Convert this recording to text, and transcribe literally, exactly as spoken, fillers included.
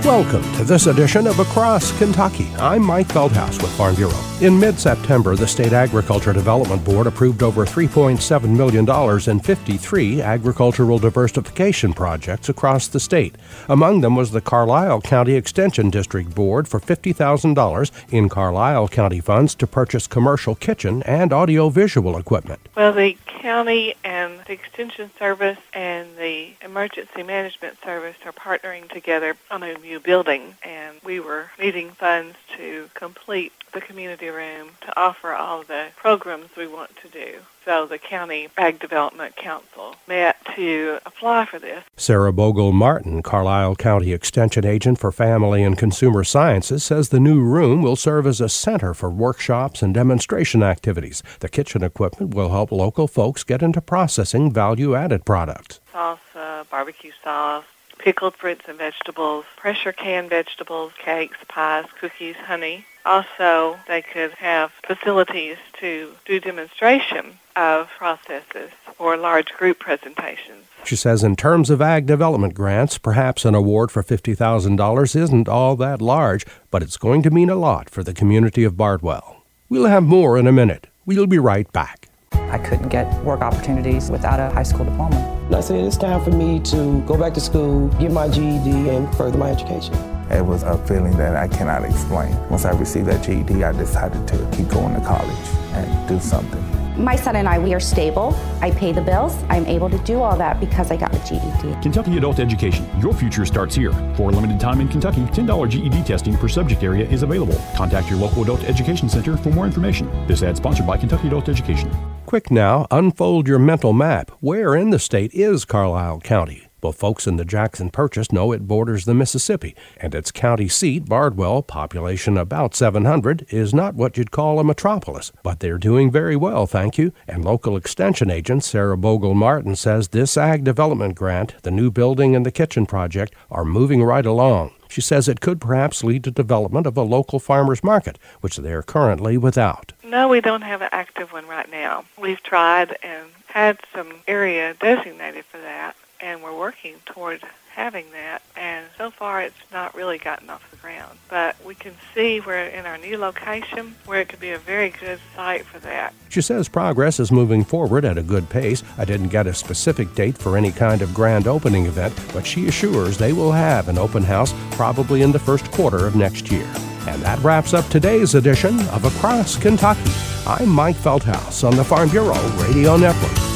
Welcome to this edition of Across Kentucky. I'm Mike Feldhaus with Farm Bureau. In mid-September, the State Agriculture Development Board approved over three point seven million dollars in fifty-three agricultural diversification projects across the state. Among them was the Carlisle County Extension District Board for fifty thousand dollars in Carlisle County funds to purchase commercial kitchen and audio-visual equipment. Well, the county and the Extension Service and the Emergency Management Service are partnering together on a new building, and we were needing funds to complete the community room to offer all the programs we want to do. So the County Ag Development Council met to apply for this. Sarah Bogle Martin, Carlisle County Extension Agent for Family and Consumer Sciences, says the new room will serve as a center for workshops and demonstration activities. The kitchen equipment will help local folks get into processing value-added products. Salsa, barbecue sauce, pickled fruits and vegetables, pressure canned vegetables, cakes, pies, cookies, honey. Also, they could have facilities to do demonstration of processes or large group presentations. She says in terms of ag development grants, perhaps an award for fifty thousand dollars isn't all that large, but it's going to mean a lot for the community of Bardwell. We'll have more in a minute. We'll be right back. I couldn't get work opportunities without a high school diploma. I said it's time for me to go back to school, get my G E D, and further my education. It was a feeling that I cannot explain. Once I received that G E D, I decided to keep going to college and do something. My son and I, we are stable. I pay the bills. I'm able to do all that because I got a G E D. Kentucky Adult Education. Your future starts here. For a limited time in Kentucky, ten dollars G E D testing per subject area is available. Contact your local adult education center for more information. This ad sponsored by Kentucky Adult Education. Quick now, unfold your mental map. Where in the state is Carlisle County? Well, folks in the Jackson Purchase know it borders the Mississippi, and its county seat, Bardwell, population about seven hundred, is not what you'd call a metropolis. But they're doing very well, thank you, and local extension agent Sarah Bogle Martin says this ag development grant, the new building and the kitchen project are moving right along. She says it could perhaps lead to development of a local farmers market, which they're currently without. No, we don't have an active one right now. We've tried and had some area designated for that, and we're working toward having that, and so far it's not really gotten off the ground. But we can see where in our new location where it could be a very good site for that. She says progress is moving forward at a good pace. I didn't get a specific date for any kind of grand opening event, but she assures they will have an open house probably in the first quarter of next year. And that wraps up today's edition of Across Kentucky. I'm Mike Feldhaus on the Farm Bureau Radio Network.